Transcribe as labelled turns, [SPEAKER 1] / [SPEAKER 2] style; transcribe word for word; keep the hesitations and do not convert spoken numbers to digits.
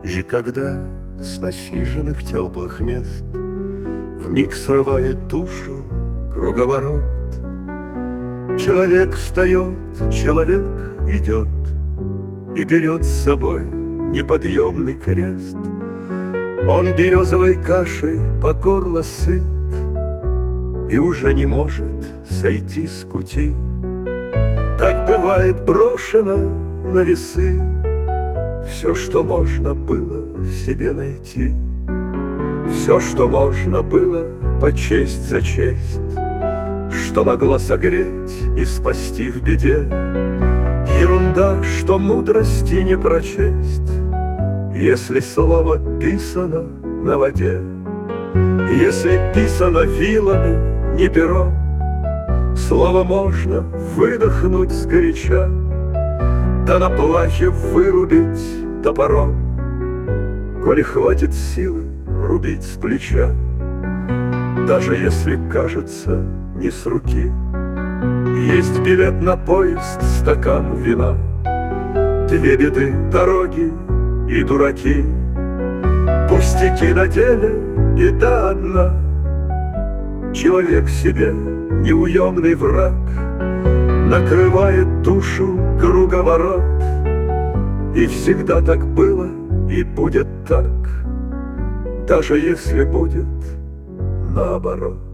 [SPEAKER 1] И когда с насиженных теплых мест вмиг срывает душу круговорот, человек встает, человек идет и берет с собой неподъемный крест. Он березовой кашей по горло сыт и уже не может сойти с пути. Так бывает брошено на весы все, что можно было в себе найти, все, что можно было по честь за честь, что могло согреть и спасти в беде. Ерунда, что мудрости не прочесть, если слово писано на воде, если писано вилами, не пером. Слово можно выдохнуть сгоряча, да на плахе вырубить топором, коли хватит силы рубить с плеча. Даже если кажется не с руки, есть билет на поезд, стакан вина, две беды — дороги и дураки. Пустяки на деле беда одна, человек себе неуемный враг, накрывает душу круговорот. И всегда так было, и будет так, даже если будет наоборот.